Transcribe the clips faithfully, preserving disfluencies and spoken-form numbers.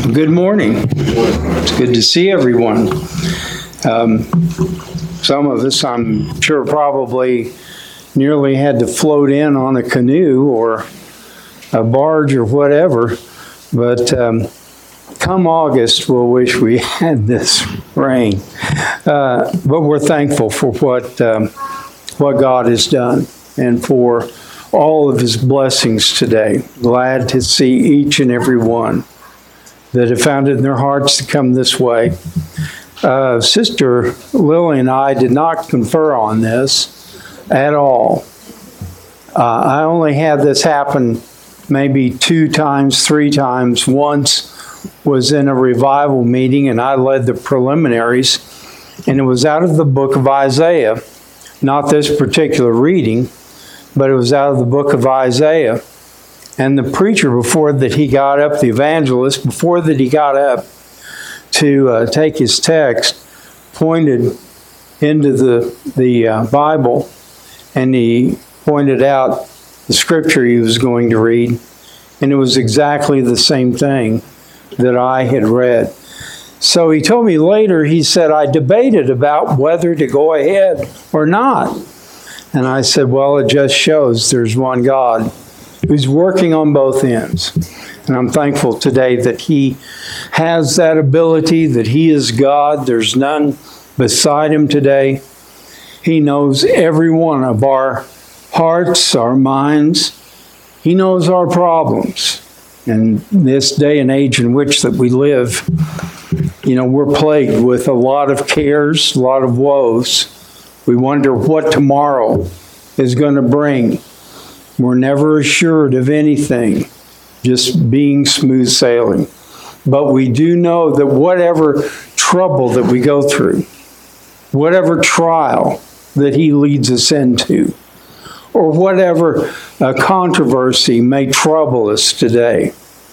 Good morning. It's good to see everyone. Um, some of us, I'm sure, probably nearly had to float in on a canoe or a barge or whatever, but um, come August, we'll wish we had this rain. Uh, but we're thankful for what um, what God has done and for all of His blessings today. Glad to see each and every one that have found it in their hearts to come this way. Uh, Sister Lily and I did not confer on this at all. Uh, I only had this happen maybe two times, three times. Once was in a revival meeting and I led the preliminaries, and it was out of the book of Isaiah. Not this particular reading, but it was out of the book of Isaiah. And the preacher, before that he got up, the evangelist, before that he got up to uh, take his text, pointed into the, the uh, Bible, and he pointed out the scripture he was going to read, and it was exactly the same thing that I had read. So he told me later, he said, I debated about whether to go ahead or not. And I said, well, it just shows there's one God who's working on both ends. And I'm thankful today that He has that ability, that He is God. There's none beside Him today. He knows every one of our hearts, our minds. He knows our problems. And this day and age in which that we live, you know, we're plagued with a lot of cares, a lot of woes. We wonder what tomorrow is going to bring. We're never assured of anything, just being smooth sailing. But we do know that whatever trouble that we go through, whatever trial that He leads us into, or whatever uh, controversy may trouble us today,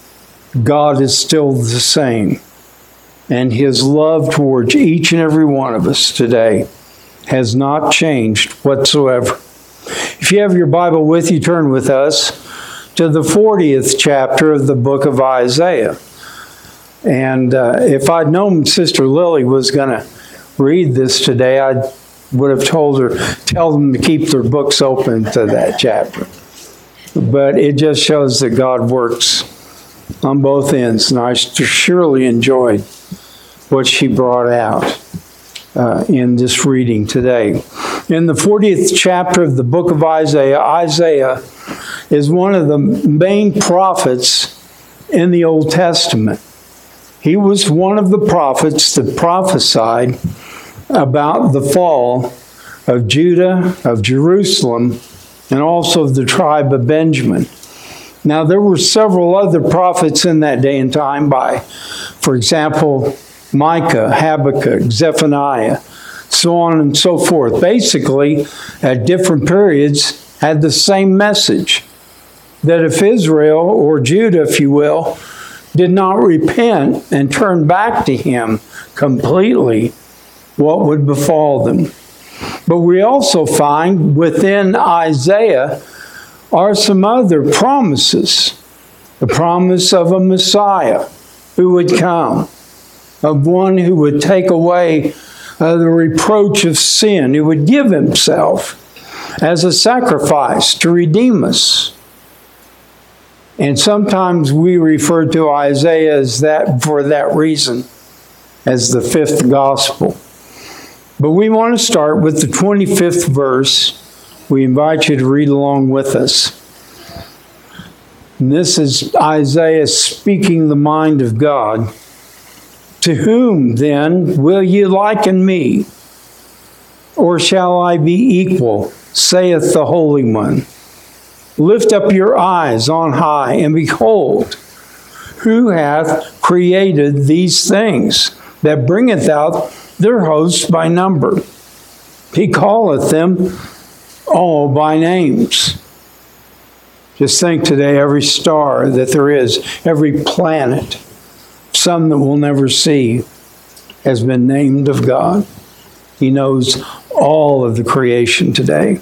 God is still the same. And His love towards each and every one of us today has not changed whatsoever. If you have your Bible with you, turn with us to the fortieth chapter of the book of Isaiah. And uh, if I'd known Sister Lily was going to read this today, I would have told her, tell them to keep their books open to that chapter. But it just shows that God works on both ends, and I surely enjoyed what she brought out uh, in this reading today. In the fortieth chapter of the book of Isaiah, Isaiah is one of the main prophets in the Old Testament. He was one of the prophets that prophesied about the fall of Judah, of Jerusalem, and also of the tribe of Benjamin. Now, there were several other prophets in that day and time by, for example, Micah, Habakkuk, Zephaniah, so on and so forth. Basically, at different periods, had the same message, that if Israel, or Judah, if you will, did not repent and turn back to Him completely, what would befall them. But we also find within Isaiah are some other promises. The promise of a Messiah who would come, of one who would take away uh, the reproach of sin, who would give Himself as a sacrifice to redeem us. And sometimes we refer to Isaiah as that for that reason, as the fifth gospel. But we want to start with the twenty-fifth verse. We invite you to read along with us. And this is Isaiah speaking the mind of God. To whom, then, will ye liken me? Or shall I be equal, saith the Holy One? Lift up your eyes on high, and behold, who hath created these things, that bringeth out their hosts by number? He calleth them all by names. Just think today, every star that there is, every planet, some that we'll never see, has been named of God. He knows all of the creation today.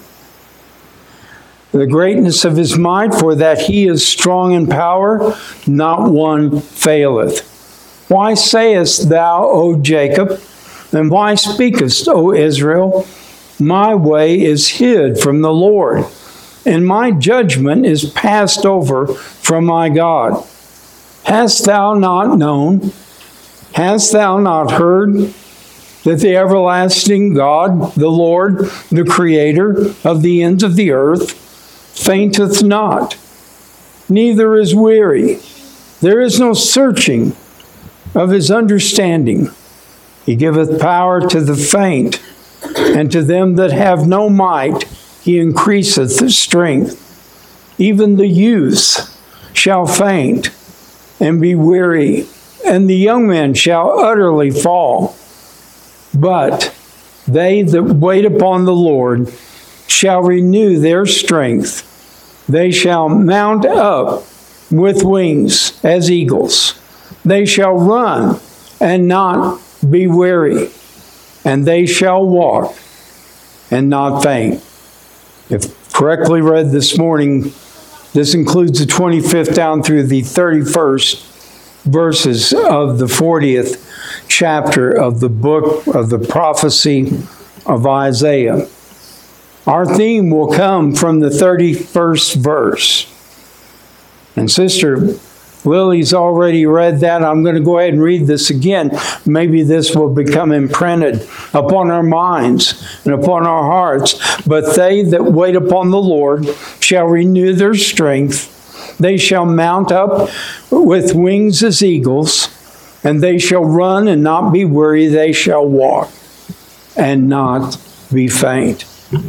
The greatness of His might, for that He is strong in power, not one faileth. Why sayest thou, O Jacob, and why speakest, O Israel, my way is hid from the Lord, and my judgment is passed over from my God? Hast thou not known? Hast thou not heard that the everlasting God, the Lord, the Creator of the ends of the earth, fainteth not, neither is weary? There is no searching of his understanding. He giveth power to the faint, and to them that have no might he increaseth strength. Even the youths shall faint and be weary, and the young men shall utterly fall. But they that wait upon the Lord shall renew their strength. They shall mount up with wings as eagles. They shall run and not be weary, and they shall walk and not faint. If correctly read this morning, this includes the twenty-fifth down through the thirty-first verses of the fortieth chapter of the book of the prophecy of Isaiah. Our theme will come from the thirty-first verse. And Sister Lily's already read that. I'm going to go ahead and read this again. Maybe this will become imprinted upon our minds and upon our hearts. But they that wait upon the Lord shall renew their strength. They shall mount up with wings as eagles, and they shall run and not be weary. They shall walk and not be faint.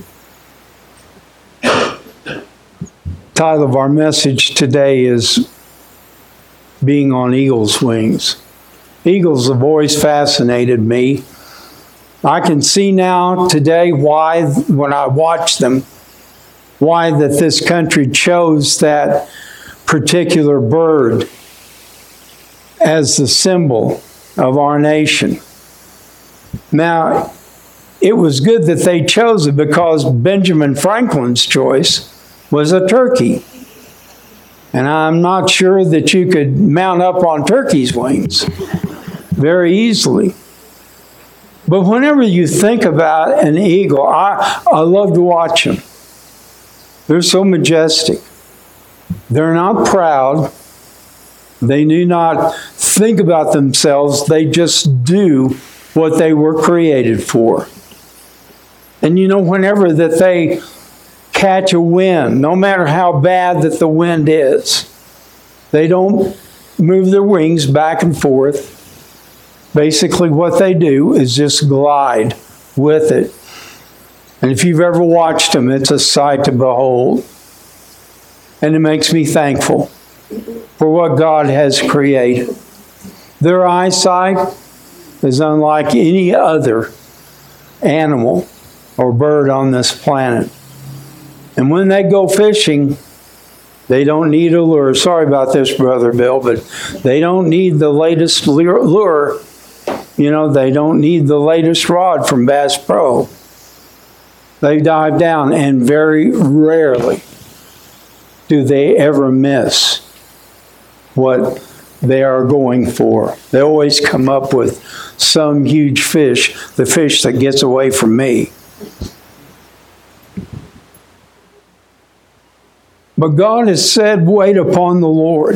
Title of our message today is Being on Eagle's Wings. Eagles have always fascinated me. I can see now today why, when I watch them, why that this country chose that particular bird as the symbol of our nation. Now, it was good that they chose it because Benjamin Franklin's choice was a turkey. And I'm not sure that you could mount up on turkey's wings very easily. But whenever you think about an eagle, I, I love to watch them. They're so majestic. They're not proud. They do not think about themselves. They just do what they were created for. And you know, whenever that they catch a wind, no matter how bad that the wind is, they don't move their wings back and forth. Basically what they do is just glide with it. And if you've ever watched them, it's a sight to behold. And it makes me thankful for what God has created. Their eyesight is unlike any other animal or bird on this planet. And when they go fishing, they don't need a lure. Sorry about this, Brother Bill, but they don't need the latest lure. You know, they don't need the latest rod from Bass Pro. They dive down, and very rarely do they ever miss what they are going for. They always come up with some huge fish, the fish that gets away from me. But God has said, wait upon the Lord.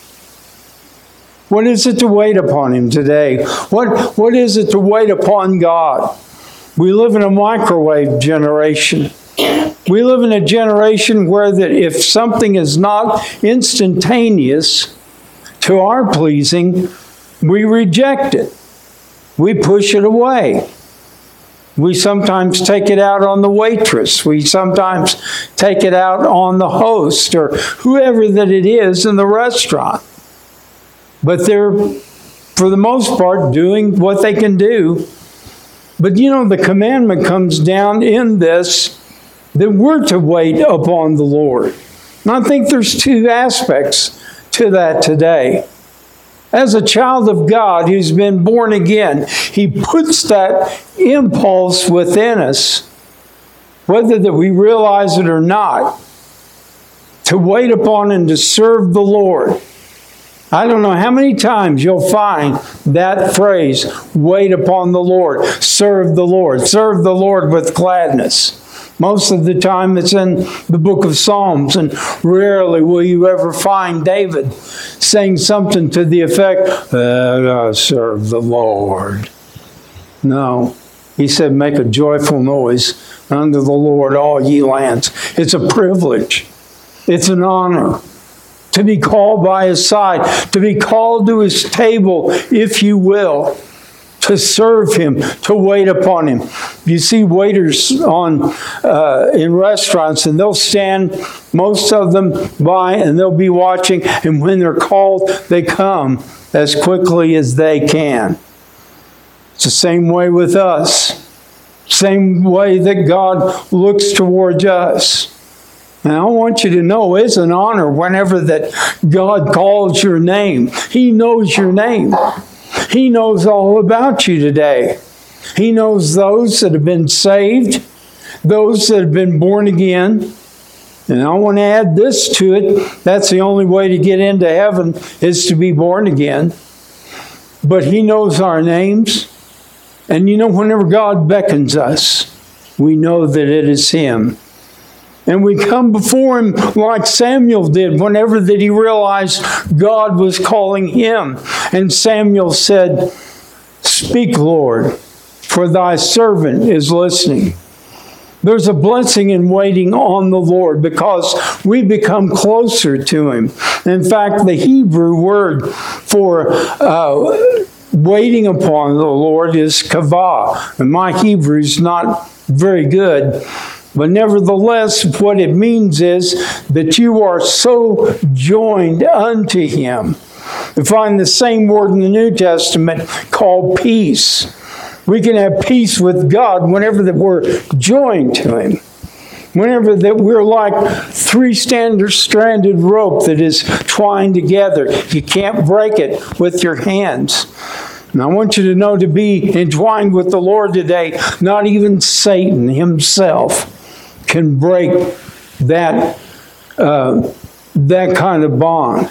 What is it to wait upon Him today? What, what is it to wait upon God? We live in a microwave generation. We live in a generation where that if something is not instantaneous to our pleasing, we reject it. We push it away. We sometimes take it out on the waitress. We sometimes take it out on the host or whoever that it is in the restaurant. But they're, for the most part, doing what they can do. But you know, the commandment comes down in this that we're to wait upon the Lord. And I think there's two aspects to that today. As a child of God who's been born again, He puts that impulse within us, whether that we realize it or not, to wait upon and to serve the Lord. I don't know how many times you'll find that phrase, wait upon the Lord, serve the Lord, serve the Lord with gladness. Most of the time it's in the book of Psalms, and rarely will you ever find David saying something to the effect, let us serve the Lord. No, he said, make a joyful noise unto the Lord, all ye lands. It's a privilege. It's an honor to be called by his side, to be called to his table, if you will, to serve him, to wait upon him. You see waiters on uh, in restaurants, and they'll stand, most of them, by, and they'll be watching, and when they're called, they come as quickly as they can. It's the same way with us. Same way that God looks towards us. And I want you to know it's an honor whenever that God calls your name. He knows your name. He knows all about you today. He knows those that have been saved, those that have been born again. And I want to add this to it. That's the only way to get into heaven is to be born again. But he knows our names. And you know, whenever God beckons us, we know that it is him. And we come before him like Samuel did whenever that he realized God was calling him. And Samuel said, speak, Lord, for thy servant is listening. There's a blessing in waiting on the Lord because we become closer to him. In fact, the Hebrew word for uh, waiting upon the Lord is kavah. And my Hebrew is not very good. But nevertheless, what it means is that you are so joined unto him. We find the same word in the New Testament called peace. We can have peace with God whenever that we're joined to him. Whenever that we're like three stranded rope that is twined together. You can't break it with your hands. And I want you to know, to be entwined with the Lord today, not even Satan himself can break that, uh, that kind of bond.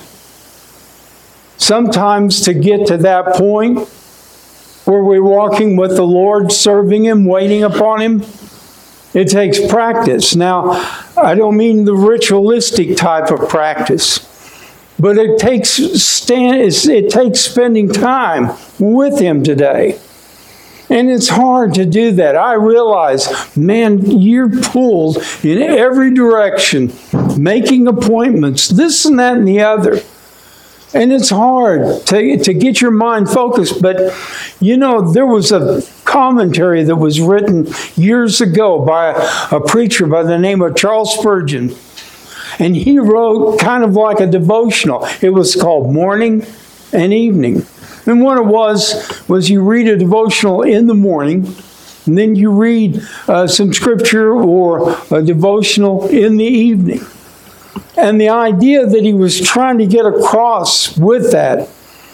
Sometimes to get to that point where we're walking with the Lord, serving him, waiting upon him, it takes practice. Now, I don't mean the ritualistic type of practice, but it takes stand, it takes spending time with him today. And it's hard to do that. I realize, man, you're pulled in every direction, making appointments, this and that and the other. And it's hard to, to get your mind focused. But, you know, there was a commentary that was written years ago by a, a preacher by the name of Charles Spurgeon. And he wrote kind of like a devotional. It was called Morning and Evening. And what it was, was you read a devotional in the morning, and then you read uh, some scripture or a devotional in the evening. And the idea that he was trying to get across with that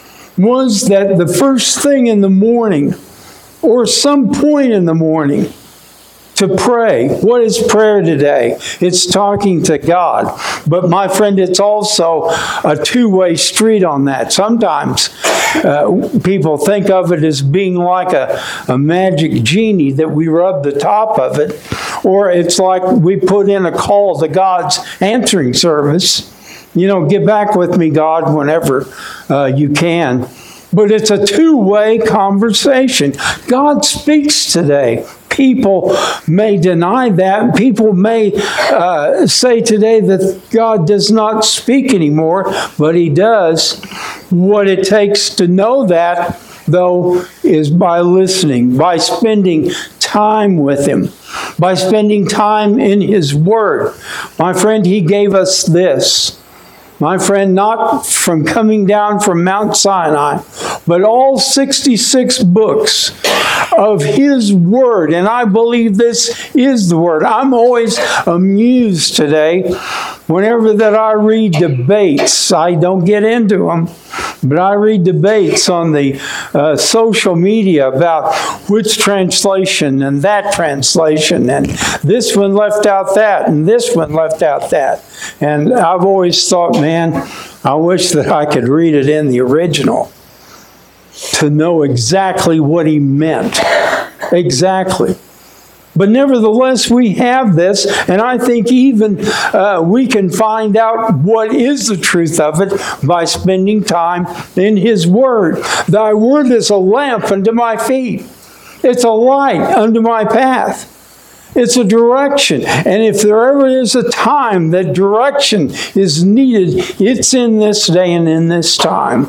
was that the first thing in the morning, or some point in the morning, to pray. What is prayer today? It's talking to God. But my friend, it's also a two-way street on that. Sometimes uh, people think of it as being like a, a magic genie that we rub the top of it. Or it's like we put in a call to God's answering service. You know, get back with me, God, whenever uh, you can. But it's a two-way conversation. God speaks today. People may deny that. People may uh, say today that God does not speak anymore, but he does. What it takes to know that, though, is by listening, by spending time with him, by spending time in his word. My friend, he gave us this. My friend, not from coming down from Mount Sinai, but all sixty-six books of his word. And I believe this is the word. I'm always amused today whenever that I read debates. I don't get into them, But I read debates on the uh, social media about which translation and that translation, and this one left out that, and this one left out that. And I've always thought, man, I wish that I could read it in the original to know exactly what he meant. Exactly. But nevertheless, we have this, and I think even uh, we can find out what is the truth of it by spending time in His Word. Thy Word is a lamp unto my feet. It's a light unto my path. It's a direction. And if there ever is a time that direction is needed, it's in this day and in this time.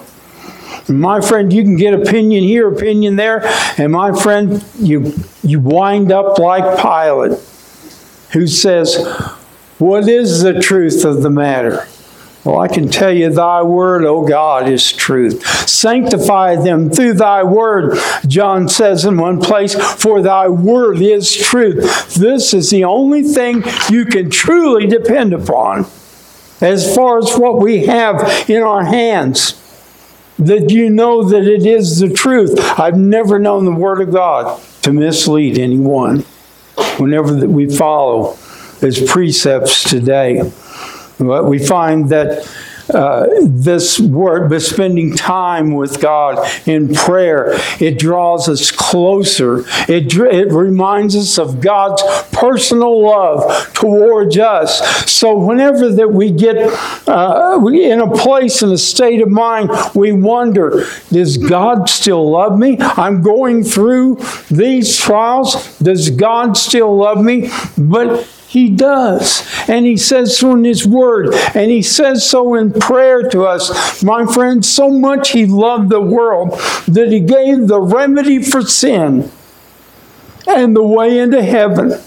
My friend, you can get opinion here, opinion there, and my friend, you you wind up like Pilate, who says, what is the truth of the matter? Well, I can tell you, thy word, O God, is truth. Sanctify them through thy word, John says in one place, for thy word is truth. This is the only thing you can truly depend upon as far as what we have in our hands. That you know that it is the truth. I've never known the Word of God to mislead anyone whenever that we follow His precepts today. But we find that uh, this word, but spending time with God in prayer, it draws us closer. It, it reminds us of God's personal love towards us. So whenever that we get uh, in a place, in a state of mind, we wonder, does God still love me? I'm going through these trials. Does God still love me? But He does. And He says so in His Word. And He says so in prayer to us. My friends, so much He loved the world that He gave the remedy for sin and the way into heaven.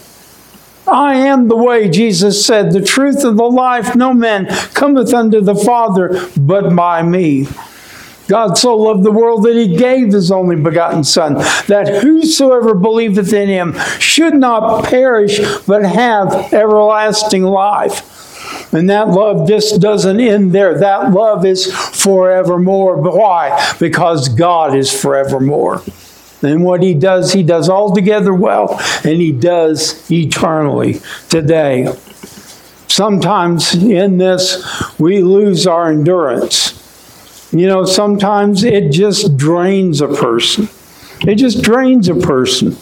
I am the way, Jesus said, the truth and the life. No man cometh unto the Father but by me. God so loved the world that He gave His only begotten Son, that whosoever believeth in Him should not perish, but have everlasting life. And that love just doesn't end there. That love is forevermore. But why? Because God is forevermore. And what He does, He does altogether well, and He does eternally today. Sometimes in this, we lose our endurance. You know, sometimes it just drains a person. It just drains a person.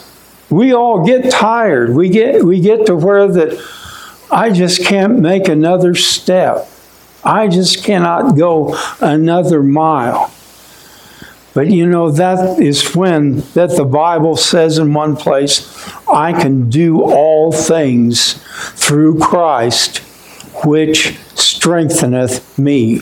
We all get tired. We get we get to where that I just can't make another step. I just cannot go another mile. But you know, that is when that the Bible says in one place, I can do all things through Christ, which strengtheneth me.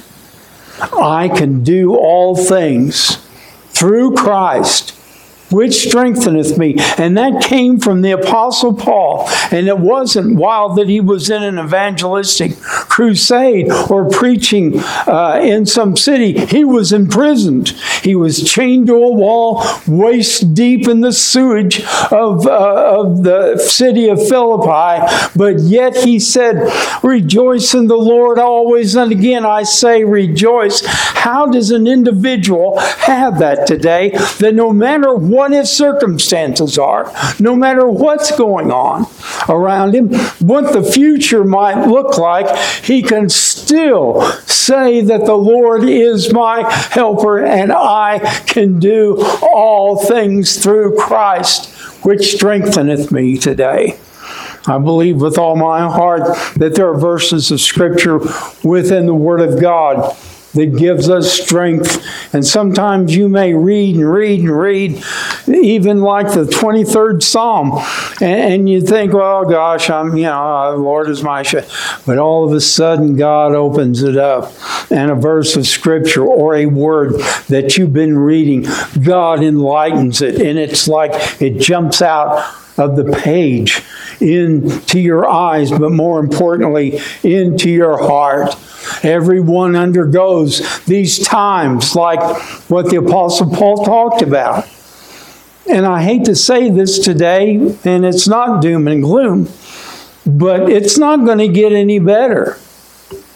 I can do all things through Christ, which strengtheneth me. And that came from the Apostle Paul. And it wasn't while that he was in an evangelistic crusade or preaching uh, in some city. He was imprisoned. He was chained to a wall, waist deep in the sewage of, uh, of the city of Philippi. But yet he said, rejoice in the Lord always. And again, I say rejoice. How does an individual have that today? That no matter what what his circumstances are, no matter what's going on around him, what the future might look like, he can still say that the Lord is my helper and I can do all things through Christ, which strengtheneth me today. I believe with all my heart that there are verses of Scripture within the Word of God that gives us strength. And sometimes you may read and read and read, even like the twenty-third Psalm, and, and you think, well, gosh, I'm, you know, the Lord is my shepherd. But all of a sudden, God opens it up, and a verse of Scripture or a word that you've been reading, God enlightens it, and it's like it jumps out of the page into your eyes, but more importantly, into your heart. Everyone undergoes these times like what the Apostle Paul talked about. And I hate to say this today, and it's not doom and gloom, but it's not going to get any better.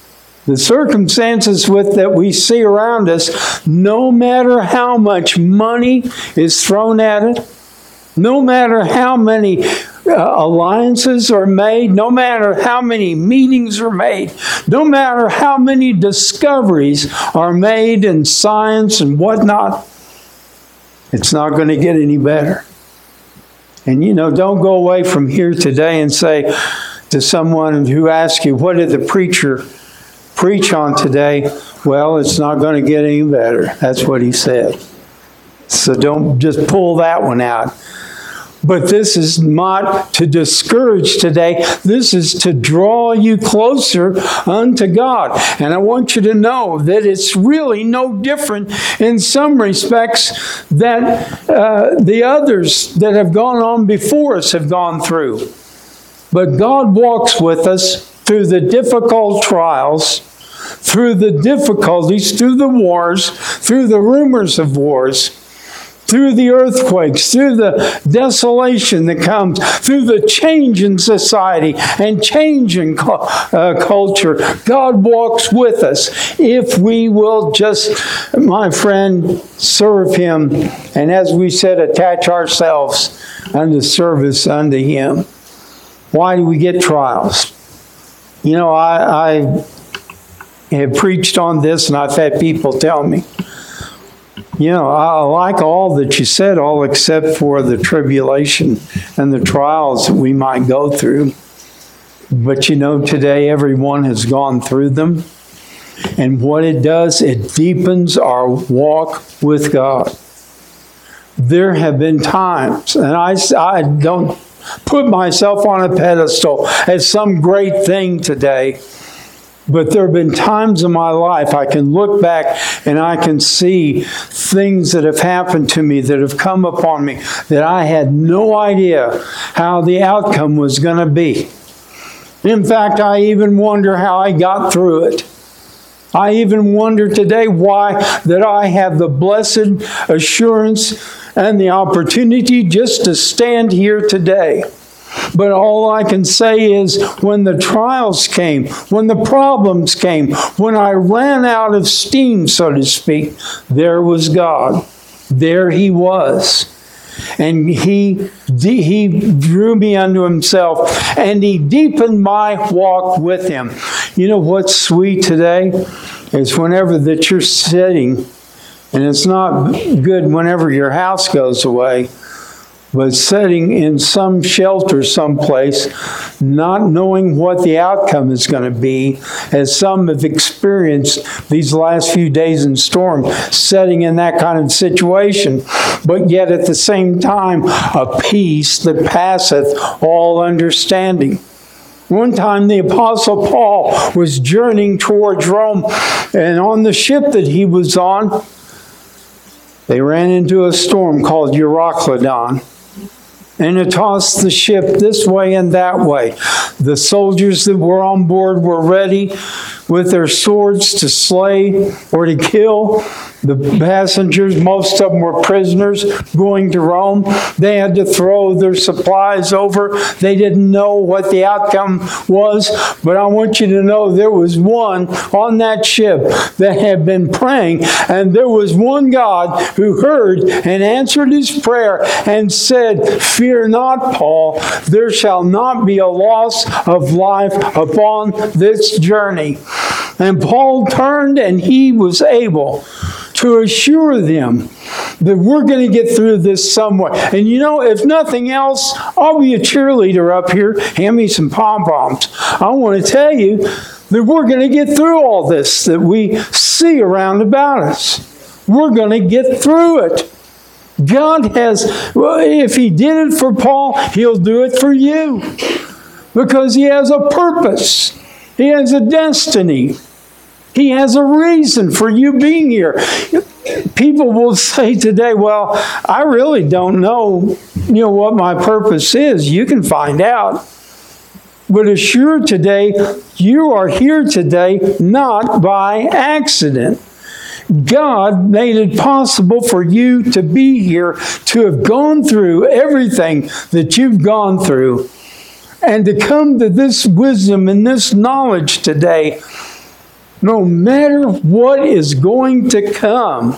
The circumstances with that we see around us, no matter how much money is thrown at it, no matter how many uh, alliances are made, no matter how many meetings are made, no matter how many discoveries are made in science and whatnot, it's not going to get any better. And you know, don't go away from here today and say to someone who asks you, what did the preacher preach on today? Well, it's not going to get any better. That's what he said. So don't just pull that one out. But this is not to discourage today. This is to draw you closer unto God. And I want you to know that it's really no different in some respects that uh, the others that have gone on before us have gone through. But God walks with us through the difficult trials, through the difficulties, through the wars, through the rumors of wars, through the earthquakes, through the desolation that comes, through the change in society and change in uh, culture. God walks with us if we will just, my friend, serve Him. And as we said, attach ourselves unto service unto Him. Why do we get trials? You know, I, I have preached on this and I've had people tell me, you know, I like all that you said, all except for the tribulation and the trials that we might go through. But you know, today everyone has gone through them. And what it does, it deepens our walk with God. There have been times, and I, I don't put myself on a pedestal as some great thing today, but there have been times in my life I can look back and I can see things that have happened to me, that have come upon me, that I had no idea how the outcome was going to be. In fact, I even wonder how I got through it. I even wonder today why that I have the blessed assurance and the opportunity just to stand here today. But all I can say is when the trials came, when the problems came, when I ran out of steam, so to speak, there was God. There He was. And he, he drew me unto Himself, and He deepened my walk with Him. You know what's sweet today? Is whenever that you're sitting, and it's not good whenever your house goes away, but sitting in some shelter someplace, not knowing what the outcome is going to be, as some have experienced these last few days in storm, sitting in that kind of situation, but yet at the same time, a peace that passeth all understanding. One time the Apostle Paul was journeying towards Rome, and on the ship that he was on, they ran into a storm called Euroclydon. And it tossed the ship this way and that way. The soldiers that were on board were ready with their swords to slay or to kill. The passengers, most of them were prisoners going to Rome. They had to throw their supplies over. They didn't know what the outcome was. But I want you to know there was one on that ship that had been praying. And there was one God who heard and answered his prayer and said, "Fear not, Paul. There shall not be a loss of life upon this journey." And Paul turned and he was able to assure them that we're going to get through this somewhere. And you know, if nothing else, I'll be a cheerleader up here. Hand me some pom-poms. I want to tell you that we're going to get through all this that we see around about us. We're going to get through it. God has, well, if He did it for Paul, He'll do it for you. Because He has a purpose. He has a destiny. He has a reason for you being here. People will say today, well, I really don't know, you know, what my purpose is. You can find out. But assure today, you are here today not by accident. God made it possible for you to be here, to have gone through everything that you've gone through, and to come to this wisdom and this knowledge today No matter what is going to come,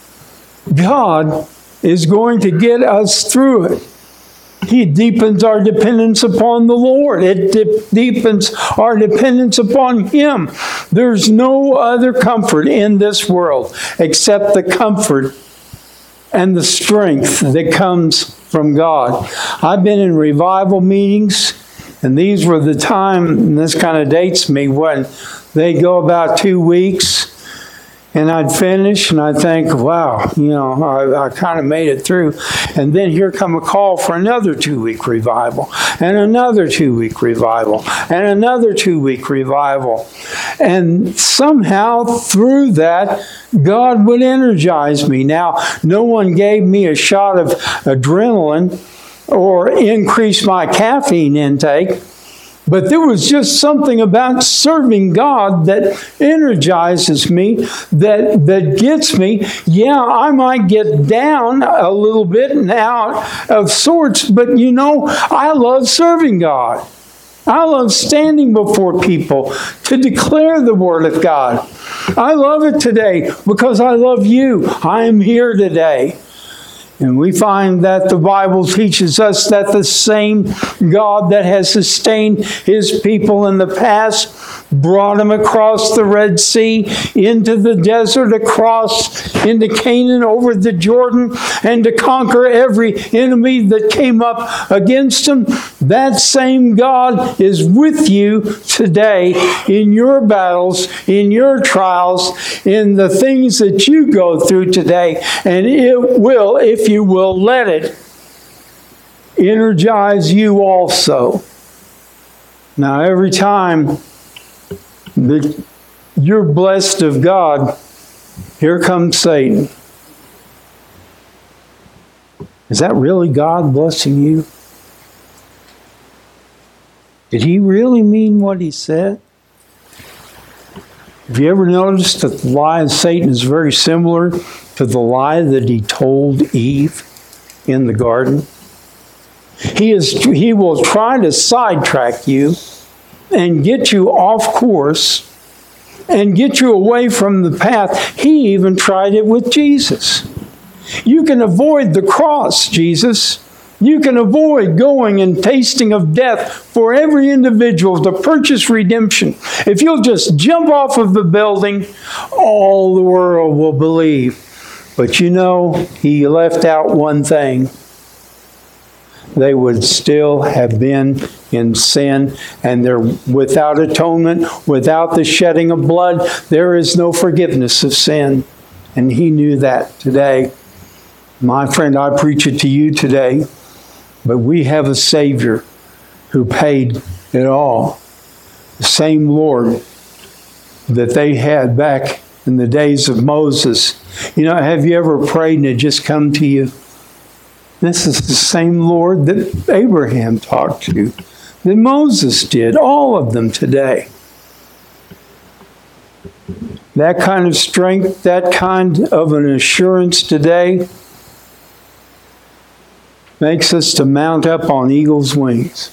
God is going to get us through it. He deepens our dependence upon the Lord. It de- deepens our dependence upon Him. There's no other comfort in this world except the comfort and the strength that comes from God. I've been in revival meetings, and these were the time, and this kind of dates me, when they go about two weeks, and I'd finish, and I'd think, wow, you know, I, I kind of made it through. And then here come a call for another two-week revival, and another two-week revival, and another two-week revival. And somehow through that, God would energize me. Now, no one gave me a shot of adrenaline or increased my caffeine intake, but there was just something about serving God that energizes me, that, that gets me. Yeah, I might get down a little bit and out of sorts, but you know, I love serving God. I love standing before people to declare the Word of God. I love it today because I love you. I am here today. And we find that the Bible teaches us that the same God that has sustained His people in the past, brought them across the Red Sea, into the desert, across into Canaan, over the Jordan, and to conquer every enemy that came up against them. That same God is with you today in your battles, in your trials, in the things that you go through today. And it will, if you will let it, energize you also. Now, every time that you're blessed of God, here comes Satan. Is that really God blessing you? Did He really mean what He said? Have you ever noticed that the lie of Satan is very similar to the lie that he told Eve in the garden? He is, he will try to sidetrack you and get you off course and get you away from the path. He even tried it with Jesus. You can avoid the cross, Jesus. You can avoid going and tasting of death for every individual to purchase redemption. If you'll just jump off of the building, all the world will believe. But you know, He left out one thing. They would still have been in sin, and they're without atonement, without the shedding of blood, there is no forgiveness of sin. And He knew that today. My friend, I preach it to you today. But we have a Savior who paid it all. The same Lord that they had back in the days of Moses. You know, have you ever prayed and it just come to you? This is the same Lord that Abraham talked to, that Moses did, all of them today. That kind of strength, that kind of an assurance today makes us to mount up on eagle's wings.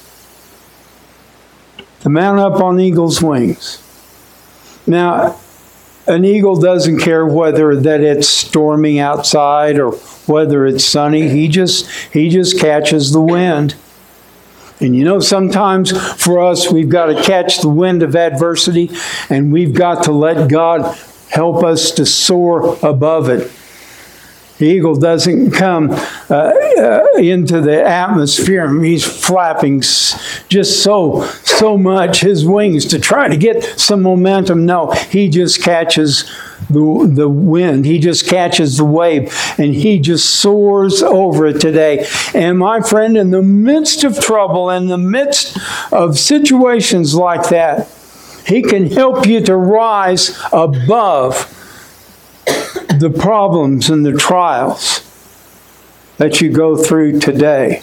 To mount up on eagle's wings. Now, an eagle doesn't care whether that it's storming outside or whether it's sunny. He just, he just catches the wind. And you know, sometimes for us, we've got to catch the wind of adversity, and we've got to let God help us to soar above it. The eagle doesn't come uh, uh, into the atmosphere. I mean, he's flapping just so, so much his wings to try to get some momentum. No, he just catches the, the wind. He just catches the wave, and he just soars over it today. And my friend, in the midst of trouble, in the midst of situations like that, He can help you to rise above the problems and the trials that you go through today.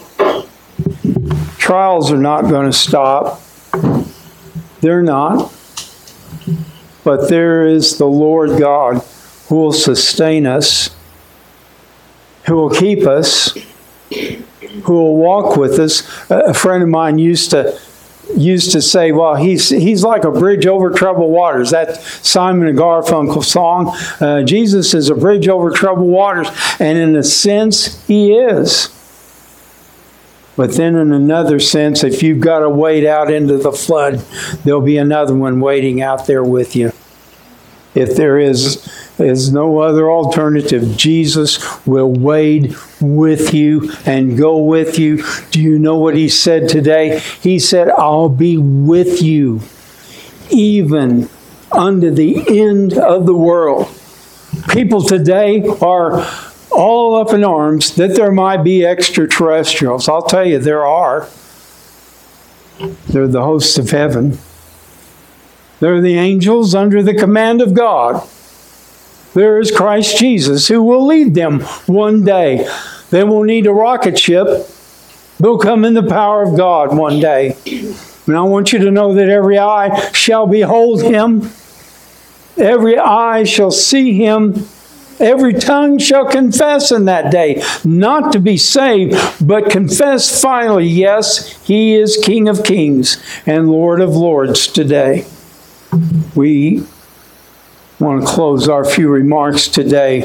Trials are not going to stop. They're not. But there is the Lord God who will sustain us, who will keep us, who will walk with us. A friend of mine used to used to say, well, he's he's like a bridge over troubled waters. That's Simon and Garfunkel song. Uh, Jesus is a bridge over troubled waters. And in a sense, he is. But then in another sense, if you've got to wade out into the flood, there'll be another one waiting out there with you. If there is, is no other alternative, Jesus will wade with you and go with you. Do you know what he said today? He said, I'll be with you even unto the end of the world. People today are all up in arms that there might be extraterrestrials. I'll tell you, there are. They're the hosts of heaven. They're the angels under the command of God. There is Christ Jesus who will lead them one day. They will need a rocket ship. They'll come in the power of God one day. And I want you to know that every eye shall behold him. Every eye shall see him. Every tongue shall confess in that day, not to be saved, but confess finally, yes, he is King of kings and Lord of lords today. We want to close our few remarks today.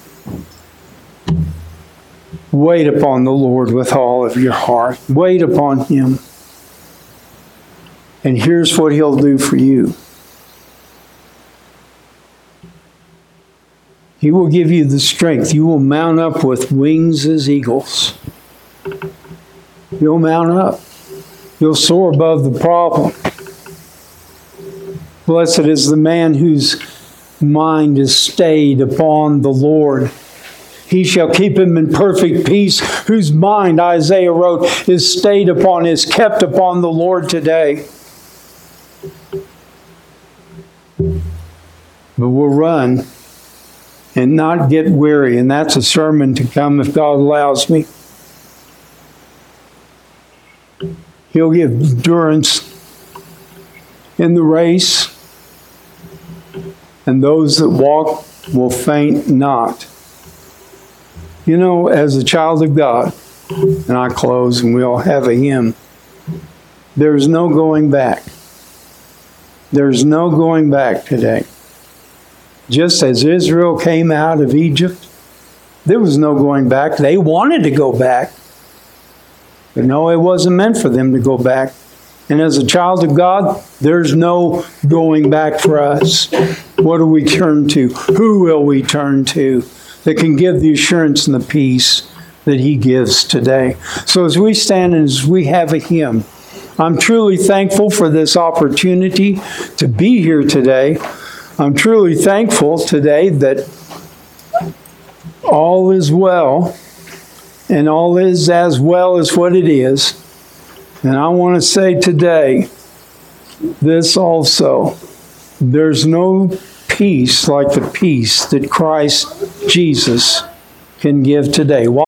Wait upon the Lord with all of your heart. Wait upon him. And here's what he'll do for you. He will give you the strength. You will mount up with wings as eagles. You'll mount up. You'll soar above the problem. Blessed is the man whose mind is stayed upon the Lord. He shall keep him in perfect peace, whose mind, Isaiah wrote, is stayed upon, is kept upon the Lord today. But we'll run and not get weary. And that's a sermon to come if God allows me. He'll give endurance in the race. And those that walk will faint not. You know, as a child of God, and I close and we all have a hymn, there's no going back. There's no going back today. Just as Israel came out of Egypt, there was no going back. They wanted to go back. But no, it wasn't meant for them to go back. And as a child of God, there's no going back for us. What do we turn to? Who will we turn to that can give the assurance and the peace that he gives today? So as we stand and as we have a hymn, I'm truly thankful for this opportunity to be here today. I'm truly thankful today that all is well, and all is as well as what it is. And I want to say today, this also, there's no peace like the peace that Christ Jesus can give today.